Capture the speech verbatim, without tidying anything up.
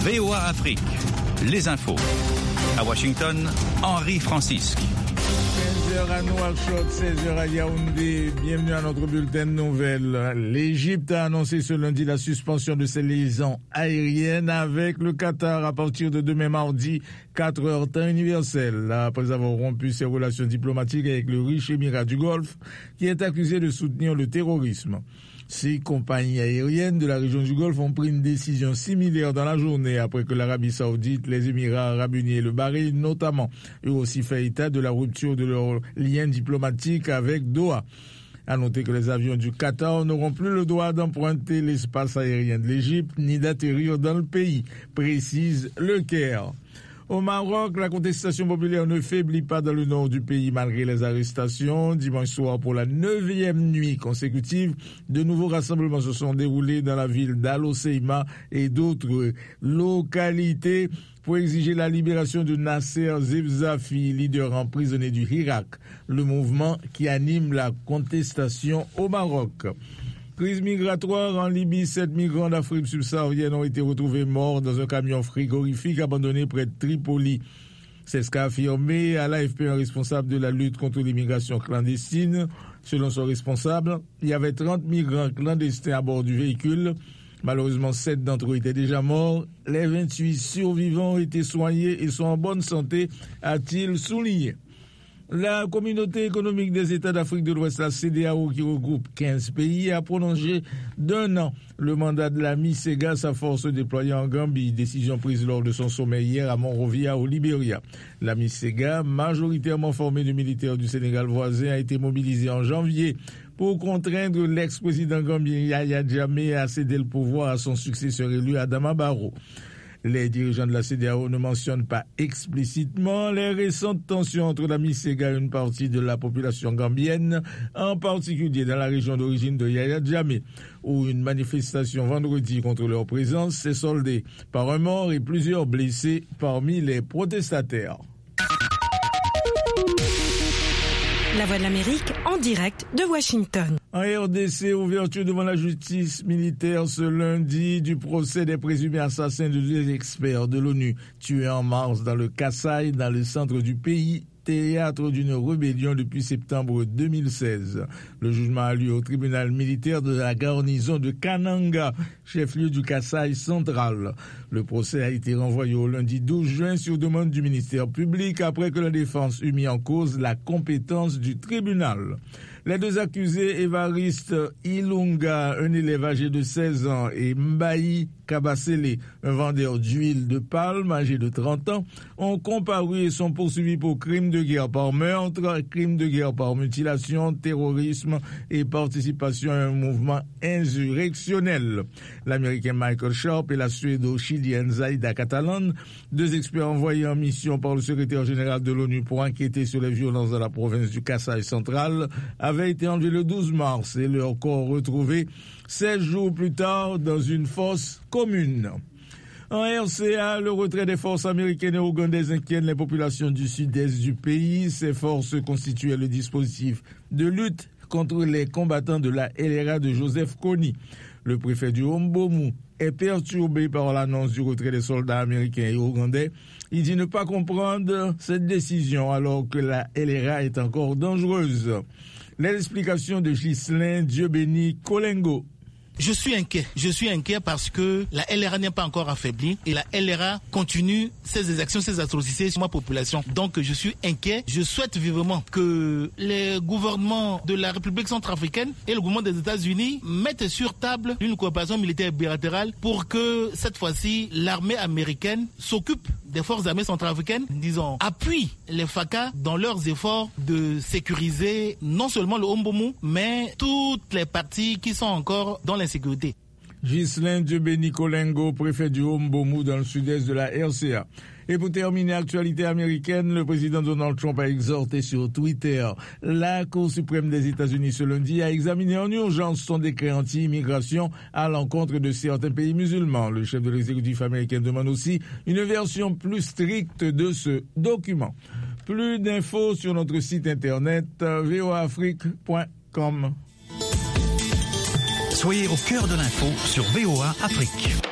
V O A Afrique, les infos. À Washington, Henri Francisque. quinze heures à Nouakchott, seize heures à Yaoundé. Bienvenue à notre bulletin de nouvelles. L'Égypte a annoncé ce lundi la suspension de ses liaisons aériennes avec le Qatar à partir de demain mardi, quatre heures temps universel, après avoir rompu ses relations diplomatiques avec le riche émirat du Golfe, qui est accusé de soutenir le terrorisme. Ces compagnies aériennes de la région du Golfe ont pris une décision similaire dans la journée après que l'Arabie Saoudite, les Émirats Arabes Unis et le Bahreïn notamment eux aussi fait état de la rupture de leurs liens diplomatiques avec Doha. À noter que les avions du Qatar n'auront plus le droit d'emprunter l'espace aérien de l'Égypte ni d'atterrir dans le pays, précise le Caire. Au Maroc, la contestation populaire ne faiblit pas dans le nord du pays malgré les arrestations. Dimanche soir, pour la neuvième nuit consécutive, de nouveaux rassemblements se sont déroulés dans la ville d'Al Hoceima et d'autres localités pour exiger la libération de Nasser Zefzafi, leader emprisonné du Irak, le mouvement qui anime la contestation au Maroc. Crise migratoire en Libye, sept migrants d'Afrique subsaharienne ont été retrouvés morts dans un camion frigorifique abandonné près de Tripoli. C'est ce qu'a affirmé à l'A F P un responsable de la lutte contre l'immigration clandestine. Selon son responsable, il y avait trente migrants clandestins à bord du véhicule. Malheureusement, sept d'entre eux étaient déjà morts. Les vingt-huit survivants ont été soignés et sont en bonne santé, a-t-il souligné. La communauté économique des États d'Afrique de l'Ouest, la C D A O, qui regroupe quinze pays, a prolongé d'un an le mandat de la MISEGA, sa force déployée en Gambie, décision prise lors de son sommet hier à Monrovia, au Libéria. La MISEGA, majoritairement formée de militaires du Sénégal voisin, a été mobilisée en janvier pour contraindre l'ex-président gambien Yahya Jammeh à céder le pouvoir à son successeur élu Adama Barrow. Les dirigeants de la C D A O ne mentionnent pas explicitement les récentes tensions entre la MISEGA et une partie de la population gambienne, en particulier dans la région d'origine de Yahya Jammeh, où une manifestation vendredi contre leur présence s'est soldée par un mort et plusieurs blessés parmi les protestataires. La Voix de l'Amérique en direct de Washington. En R D C, ouverture devant la justice militaire ce lundi du procès des présumés assassins de deux experts de l'ONU tués en mars dans le Kasaï, dans le centre du pays, théâtre d'une rébellion depuis septembre deux mille seize. Le jugement a lieu au tribunal militaire de la garnison de Kananga, chef-lieu du Kasaï central. Le procès a été renvoyé au lundi douze juin sur demande du ministère public après que la défense eut mis en cause la compétence du tribunal. Les deux accusés, Évariste Ilunga, un élève âgé de seize ans, et Mbaï Kabasele, un vendeur d'huile de palme âgé de trente ans, ont comparu et sont poursuivis pour crimes de guerre par meurtre, crimes de guerre par mutilation, terrorisme et participation à un mouvement insurrectionnel. L'Américain Michael Sharp et la Suédo-Chilienne Zaida Catalan, deux experts envoyés en mission par le secrétaire général de l'ONU pour enquêter sur les violences dans la province du Kasaï central, avaient été enlevés le douze mars et leur corps retrouvé seize jours plus tard dans une fosse commune. En R C A, le retrait des forces américaines et ougandaises inquiète les populations du sud-est du pays. Ces forces constituaient le dispositif de lutte contre les combattants de la L R A de Joseph Kony. Le préfet du Hombomu est perturbé par l'annonce du retrait des soldats américains et ougandais. Il dit ne pas comprendre cette décision alors que la L R A est encore dangereuse. Les explications de Ghislain Dieu-Béni Kolengo. Je suis inquiet. Je suis inquiet parce que la L R A n'est pas encore affaiblie et la L R A continue ses exactions, ses atrocités sur ma population. Donc je suis inquiet. Je souhaite vivement que les gouvernements de la République centrafricaine et le gouvernement des États-Unis mettent sur table une coopération militaire bilatérale pour que cette fois-ci l'armée américaine s'occupe des forces armées centrafricaines, disons, appuie les F A C A dans leurs efforts de sécuriser non seulement le Hombomu, mais toutes les parties qui sont encore dans l'insécurité. Ghislain Dieu-Béni Kolengo, préfet du Hombomu dans le sud-est de la R C A. Et pour terminer, actualité américaine, le président Donald Trump a exhorté sur Twitter la Cour suprême des États-Unis ce lundi à examiner en urgence son décret anti-immigration à l'encontre de certains pays musulmans. Le chef de l'exécutif américain demande aussi une version plus stricte de ce document. Plus d'infos sur notre site internet v o a afrique point com. Soyez au cœur de l'info sur V O A Afrique.